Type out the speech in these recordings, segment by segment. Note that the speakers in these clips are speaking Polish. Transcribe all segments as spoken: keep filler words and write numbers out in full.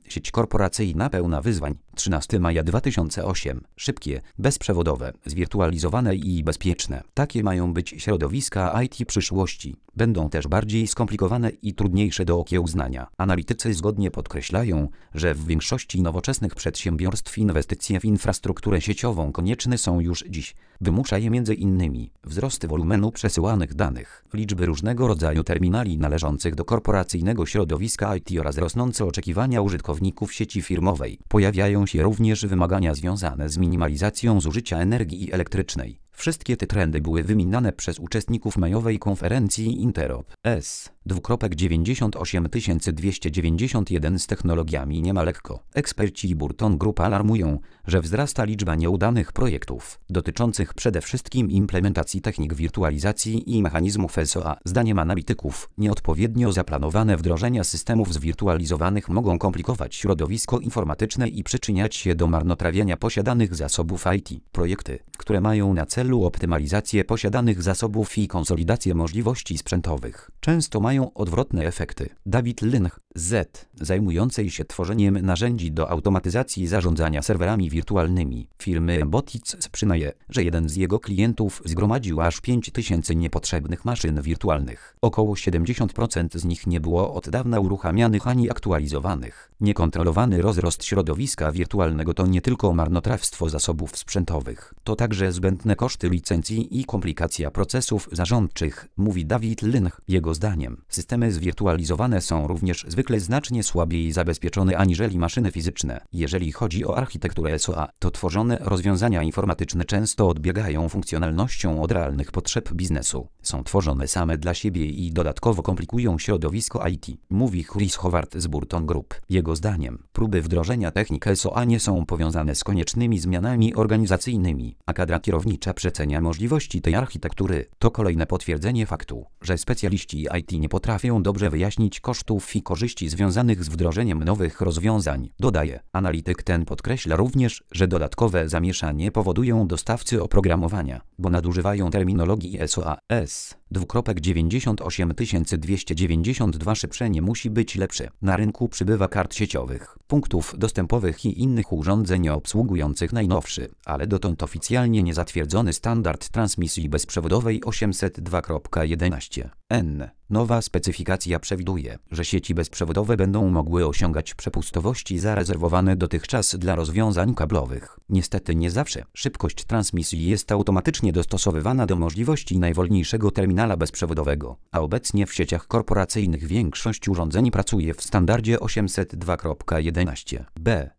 Sieć korporacyjna pełna wyzwań. trzynastego maja dwa tysiące ósmego. Szybkie, bezprzewodowe, zwirtualizowane i bezpieczne. Takie mają być środowiska I T przyszłości. Będą też bardziej skomplikowane i trudniejsze do okiełznania. Analitycy zgodnie podkreślają, że w większości nowoczesnych przedsiębiorstw inwestycje w infrastrukturę sieciową konieczne są już dziś. Wymusza je między innymi wzrost wolumenu przesyłanych danych, liczby różnego rodzaju terminali należących do korporacyjnego środowiska I T oraz rosnące oczekiwania użytkowników sieci firmowej. Pojawiają się również wymagania związane z minimalizacją zużycia energii elektrycznej. Wszystkie te trendy były wymieniane przez uczestników majowej konferencji Interop S dziewięćdziesiąt osiem tysięcy dwieście dziewięćdziesiąt jeden z technologiami nie ma lekko. Eksperci Burton Group alarmują, że wzrasta liczba nieudanych projektów, dotyczących przede wszystkim implementacji technik wirtualizacji i mechanizmów S O A. Zdaniem analityków, nieodpowiednio zaplanowane wdrożenia systemów zwirtualizowanych mogą komplikować środowisko informatyczne i przyczyniać się do marnotrawienia posiadanych zasobów I T. Projekty, które mają na celu optymalizację posiadanych zasobów i konsolidację możliwości sprzętowych, często mają odwrotne efekty. David Lynch, Z, zajmującej się tworzeniem narzędzi do automatyzacji zarządzania serwerami wirtualnymi firmy Embotics, przyznaje, że jeden z jego klientów zgromadził aż pięć tysięcy niepotrzebnych maszyn wirtualnych. Około siedemdziesiąt procent z nich nie było od dawna uruchamianych ani aktualizowanych. Niekontrolowany rozrost środowiska wirtualnego to nie tylko marnotrawstwo zasobów sprzętowych, to także zbędne koszty licencji i komplikacja procesów zarządczych, mówi David Lynch. Jego zdaniem, systemy zwirtualizowane są również zwykle znacznie słabiej zabezpieczone aniżeli maszyny fizyczne. Jeżeli chodzi o architekturę S O A, to tworzone rozwiązania informatyczne często odbiegają funkcjonalnością od realnych potrzeb biznesu. Są tworzone same dla siebie i dodatkowo komplikują środowisko I T, mówi Chris Howard z Burton Group. Jego zdaniem, próby wdrożenia technik S O A nie są powiązane z koniecznymi zmianami organizacyjnymi, a kadra kierownicza przecenia możliwości tej architektury. To kolejne potwierdzenie faktu, że specjaliści I T nie potrafią dobrze wyjaśnić kosztów i korzyści związanych z wdrożeniem nowych rozwiązań. Dodaje, analityk ten podkreśla również, że dodatkowe zamieszanie powodują dostawcy oprogramowania, bo nadużywają terminologii S O A. S dziewięćdziesiąt osiem tysięcy dwieście dziewięćdziesiąt dwa Szyprzenie musi być lepsze. Na rynku przybywa kart sieciowych, punktów dostępowych i innych urządzeń obsługujących najnowszy, ale dotąd oficjalnie niezatwierdzony standard transmisji bezprzewodowej osiemset dwa kropka jedenaście N. Nowa specyfikacja przewiduje, że sieci bezprzewodowe będą mogły osiągać przepustowości zarezerwowane dotychczas dla rozwiązań kablowych. Niestety nie zawsze szybkość transmisji jest automatycznie dostosowywana do możliwości najwolniejszego terminala bezprzewodowego, a obecnie w sieciach korporacyjnych większość urządzeń pracuje w standardzie osiemset dwa kropka jedenaście B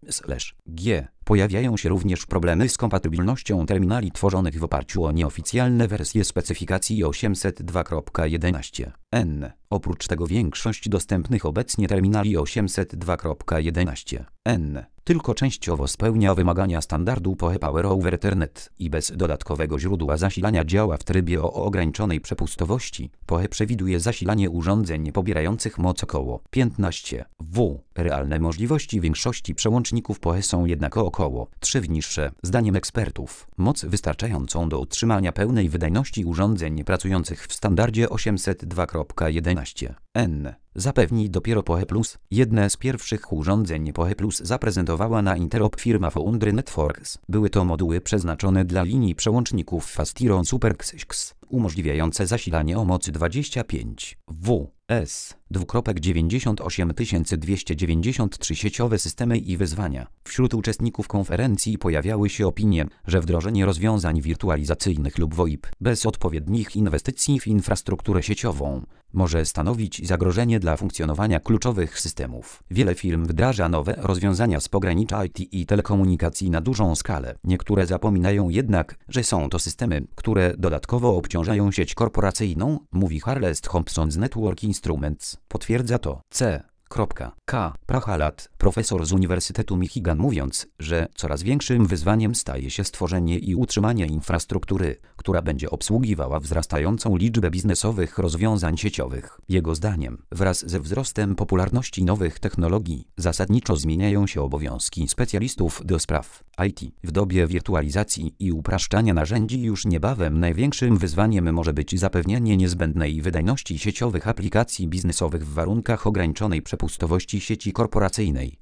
G. Pojawiają się również problemy z kompatybilnością terminali tworzonych w oparciu o nieoficjalne wersje specyfikacji osiemset dwa kropka jedenaście N. Oprócz tego większość dostępnych obecnie terminali osiemset dwa kropka jedenaście N tylko częściowo spełnia wymagania standardu P O E Power over Ethernet i bez dodatkowego źródła zasilania działa w trybie o ograniczonej przepustowości. P O E przewiduje zasilanie urządzeń pobierających moc około piętnaście W. Realne możliwości większości przełączników P O E są jednak około trzy W niższe. Zdaniem ekspertów, moc wystarczającą do utrzymania pełnej wydajności urządzeń pracujących w standardzie osiemset dwa kropka jedenaście N zapewni dopiero P O E plus. Jedne z pierwszych urządzeń P O E plus zaprezentowała na Interop firma Foundry Networks. Były to moduły przeznaczone dla linii przełączników Fastiron Super X X, umożliwiające zasilanie o mocy dwadzieścia pięć W. S dziewięćdziesiąt osiem tysięcy dwieście dziewięćdziesiąt trzy Sieciowe systemy i wyzwania. Wśród uczestników konferencji pojawiały się opinie, że wdrożenie rozwiązań wirtualizacyjnych lub V O I P bez odpowiednich inwestycji w infrastrukturę sieciową może stanowić zagrożenie dla funkcjonowania kluczowych systemów. Wiele firm wdraża nowe rozwiązania z pogranicza I T i telekomunikacji na dużą skalę. Niektóre zapominają jednak, że są to systemy, które dodatkowo obciążają sieć korporacyjną, mówi Harlest Thompson z Network Instruments. Potwierdza to C. K. Prahalat, profesor z Uniwersytetu Michigan, mówiąc, że coraz większym wyzwaniem staje się stworzenie i utrzymanie infrastruktury, która będzie obsługiwała wzrastającą liczbę biznesowych rozwiązań sieciowych. Jego zdaniem, wraz ze wzrostem popularności nowych technologii, zasadniczo zmieniają się obowiązki specjalistów do spraw I T. W dobie wirtualizacji i upraszczania narzędzi już niebawem największym wyzwaniem może być zapewnienie niezbędnej wydajności sieciowych aplikacji biznesowych w warunkach ograniczonej przepustowości sieci korporacyjnej.